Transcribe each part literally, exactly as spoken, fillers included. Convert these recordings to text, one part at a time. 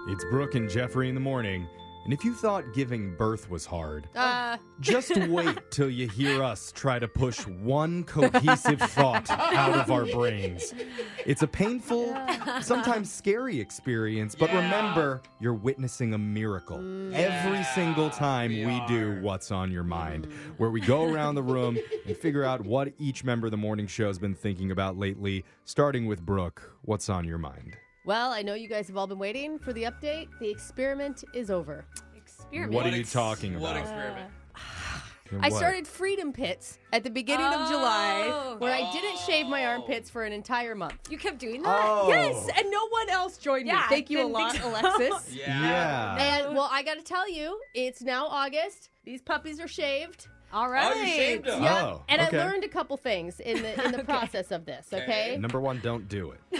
It's Brooke and Jeffrey in the morning. And if you thought giving birth was hard, Uh, just wait till you hear us try to push one cohesive thought out of our brains. It's a painful, sometimes scary experience, but Yeah. remember, you're witnessing a miracle every Yeah, single time we we, are. do What's on Your Mind, where we go around the room and figure out what each member of the morning show has been thinking about lately, starting with Brooke. What's on your mind? well, I know you guys have all been waiting for the update. The experiment is over. Experiment. What are What you ex- talking What about? experiment? And I what? started Freedom Pits at the beginning of Oh. July, where I didn't shave my Oh. armpits for an entire month. You kept doing that? Oh. Yes, and no one else joined Yeah, me. Thank you a didn't lot, think so. Alexis. Yeah. And, well, I got to tell you, it's now August. These puppies are shaved. All right. Oh, you shaved them. Yeah, Oh, and okay. I learned a couple things in the in the Okay. process of this. Okay. Okay. Number one, don't do it.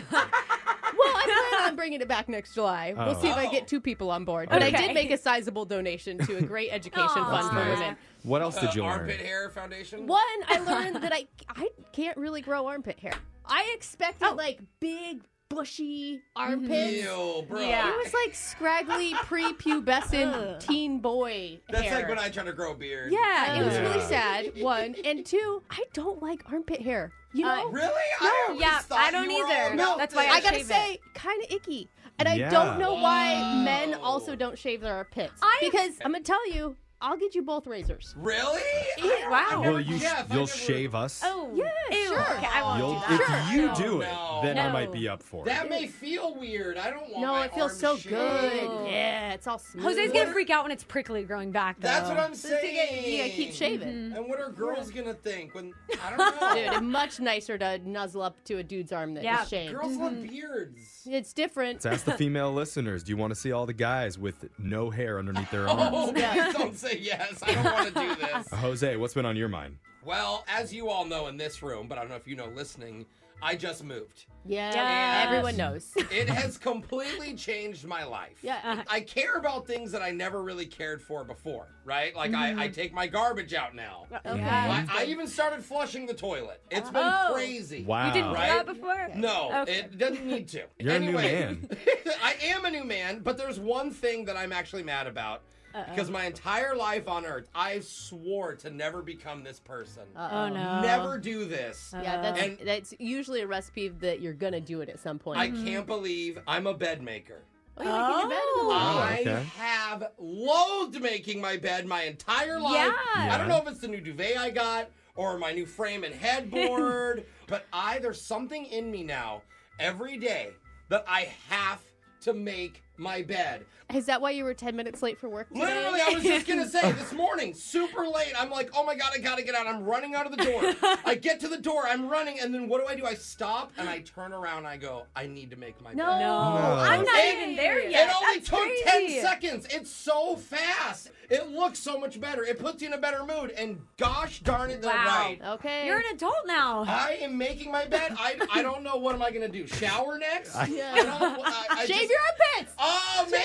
Well, I plan on bringing it back next July. We'll Oh. see if I get two people on board. But I Okay. did make a sizable donation to a great education Aw. fund for Nice. women. What else did Uh, you learn? Armpit Hair Foundation? One, I learned that I I can't really grow armpit hair. I expected Oh. like big, bushy armpits. Ew, bro. Yeah. It was like scraggly, prepubescent Ugh. teen boy That's hair. like when I try to grow a beard. Yeah, it was Yeah. really sad. One and two, I don't like armpit hair. You Uh, know, Really? I always yeah, thought I don't you were all either. about That's why this. I gotta shave it. say, kind of icky. And I Yeah. don't know why Wow. men also don't shave their armpits. I- because I'm gonna tell you, I'll get you both razors. Really? Yeah, wow. I Will never- you? yeah, if I you'll never- shave us. Oh. Yeah, Ew. sure. Okay, I won't You'll, do if that. you No, do it, no. then I No. might be up for That it. may feel weird. I don't want No, my it feels arms so shaved. good. Yeah, it's all smooth. Jose's gonna freak out when it's prickly growing back, though. That's what I'm So you gotta- saying. You gotta keep shaving. And what are girls gonna think when I don't know? Dude, it's much nicer to nuzzle up to a dude's arm that is Yeah. shaved. Girls love beards. It's different. Let's ask the female listeners. Do you want to see all the guys with no hair underneath their arms? Oh, please don't say yes. I don't want to do this. Jose, what's been on your mind? Well, as you all know in this room, but I don't know if you know listening, I just moved. Yeah, Yes. everyone knows. It has completely changed my life. Yeah. I care about things that I never really cared for before, right? Like Mm-hmm. I, I take my garbage out now. Okay. Yeah. I, I even started flushing the toilet. It's been Oh. crazy. Wow. You didn't do Right? that before? No, Okay. it doesn't need to. You're a new anyway, man. I am a new man, but there's one thing that I'm actually mad about. Because my entire life on Earth, I swore to never become this person. Oh, no. Never do this. Yeah, that's And- that's usually a recipe that you're gonna do it at some point. I can't believe I'm a bed maker. Oh, you're making your bed in the Oh. morning. I okay. have loathed making my bed my entire life. Yeah. I don't Yeah. know if it's the new duvet I got or my new frame and headboard, but I there's something in me now every day that I have to make my bed. Is that why you were ten minutes late for work today? Literally, I was just gonna say this morning, super late. I'm like, oh my god, I gotta get out. I'm running out of the door. I get to the door, I'm running, and then what do I do? I stop and I turn around and I go, I need to make my No. bed. No, No. I'm not It- even there yet. It only That's took crazy. ten seconds. It's so fast. It looks so much better. It puts you in a better mood. And gosh darn it, they're Wow. right. Okay. You're an adult now. I am making my bed. I, I don't know what am I gonna do. Shower next? Yeah. I don't, I, I Shave just- your armpits. Oh man!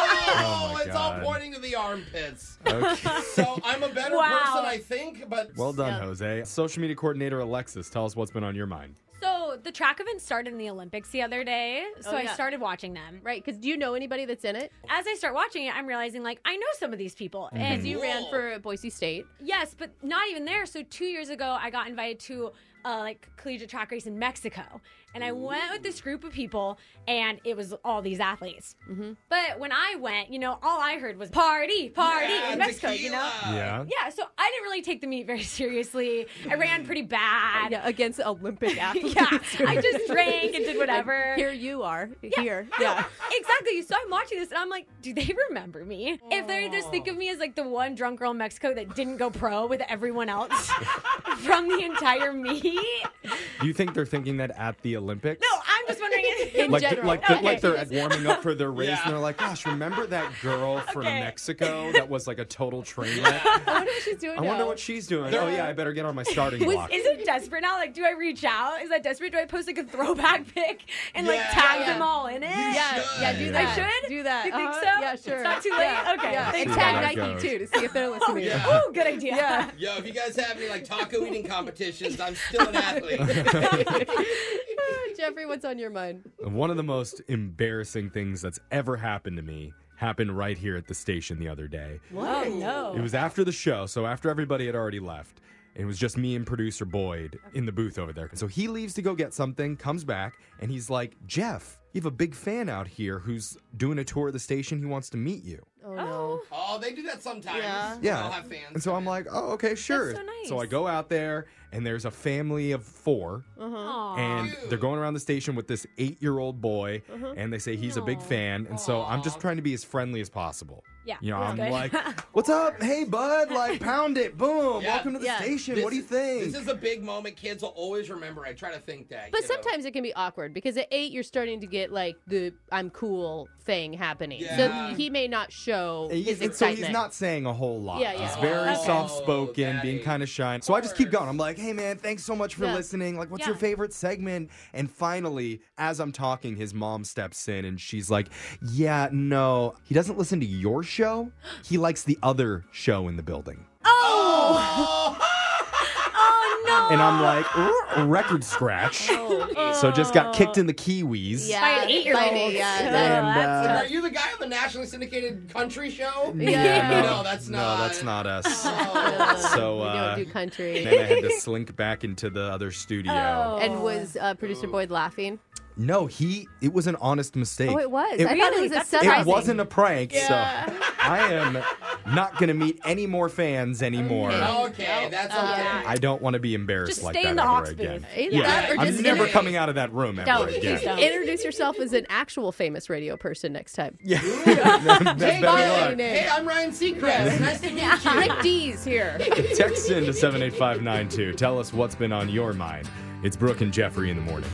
Oh, my it's all God. pointing to the armpits. Okay. So I'm a better Wow. person, I think. But Well done, Yeah. Jose. Social media coordinator Alexis, tell us what's been on your mind. So the track event started in the Olympics the other day, so Oh, I yeah. started watching them. Right, because do you know anybody that's in it? As I start watching it, I'm realizing like I know some of these people, and You Cool. ran for Boise State. yes, but not even there. So two years ago, I got invited to uh, like collegiate track race in Mexico, and I went with this group of people, and it was all these athletes. Mm-hmm. But when I went, you know, all I heard was party, party Yeah, in Mexico. You know. tequila. Yeah. Yeah, so I didn't really take the meet very seriously. I ran pretty bad. Yeah, against Olympic athletes. Yeah, I just drank and did whatever. Like, here you are. Here. Yeah. Exactly. So I'm watching this and I'm like, do they remember me? If they just think of me as like the one drunk girl in Mexico that didn't go pro with everyone else from the entire meet. Do you think they're thinking that at the Olympics? No, I'm just wondering if In like, general. like, the- Okay. like they're warming up for their race, Yeah. and they're like, "Gosh, remember that girl from Okay. Mexico that was like a total train wreck? I wonder what she's doing I now. wonder what she's doing. They're- Oh yeah, I better get on my starting Was, block." is it desperate now? Like, do I reach out? Is that desperate? Do I post like a throwback pic and like Yeah. tag Yeah. them all in it? Yeah, should. yeah, do I that. should? Do that. You think Uh-huh. so? Yeah, sure. It's not too late? Yeah. Okay. Yeah. Thank And you. tag How that Nike goes. too to see if they're listening. Yeah. Oh, good idea. Yeah. Yo, if you guys have any like taco eating competitions, I'm still an athlete. Jeffrey, what's on your mind? One of the most embarrassing things that's ever happened to me happened right here at the station the other day. Oh, no. It was after the show, so after everybody had already left. It was just me and producer Boyd in the booth over there. So he leaves to go get something, comes back, and he's like, Jeff, you have a big fan out here who's doing a tour of the station. He wants to meet you. Oh, no. Oh, they do that sometimes. Yeah. Yeah. They'll have fans. And so I'm like, oh, okay, sure. so nice. So I go out there, and there's a family of four, Aw. and Cute. they're going around the station with this eight-year-old boy, and they say he's a big Aw. fan. And so I'm just Aw. trying to be as friendly as possible. Yeah, You know, that's I'm good. like, what's up? Hey, bud. Like, pound it. Boom. Yeah. Welcome to the Yeah. station. This What do you is- think? This is a big moment. Kids will always remember. I try to think that. But you know. sometimes it can be awkward because at eight, you're starting to get like the I'm cool thing happening. Yeah. So he may not show And his he- and so excitement. he's not saying a whole lot. Yeah, yeah. He's very Oh, soft-spoken, daddy. being kind of shy. So I just keep course. going. I'm like, hey, man, thanks so much for Yeah. listening. Like, what's Yeah. your favorite segment? And finally, as I'm talking, his mom steps in, and she's like, yeah, no, he doesn't listen to your show. He likes the other show in the building. Oh! Oh, no. And I'm like, "R- record scratch. So just got kicked in the kiwis. Yeah, By an eight-year-old. by an- Yeah, Oh, that- And, that's uh, Are you the guy on the nationally syndicated country show? Yeah. No, that's not. No, that's not us. Oh. So, we uh, don't do country. Then I had to slink back into the other studio. Oh. And was uh, producer Boyd laughing? No, he. It was an honest mistake. Oh, it was. It, I thought it Really? was a That's setup. it wasn't a prank, Yeah. so I am not going to meet any more fans anymore. Okay. Okay, that's okay. Uh, I don't want to be embarrassed Just like stay that in the ever aux again. booth. Either Yeah, that or I'm just never inter- coming out of that room ever Don't, again. please don't. Introduce yourself as an actual famous radio person next time. Yeah, that's Hey, better Ryan. luck. Hey, I'm Ryan Seacrest. Nice to meet you. Rick D's here. Text in to seven eight five nine two. Tell us what's been on your mind. It's Brooke and Jeffrey in the morning.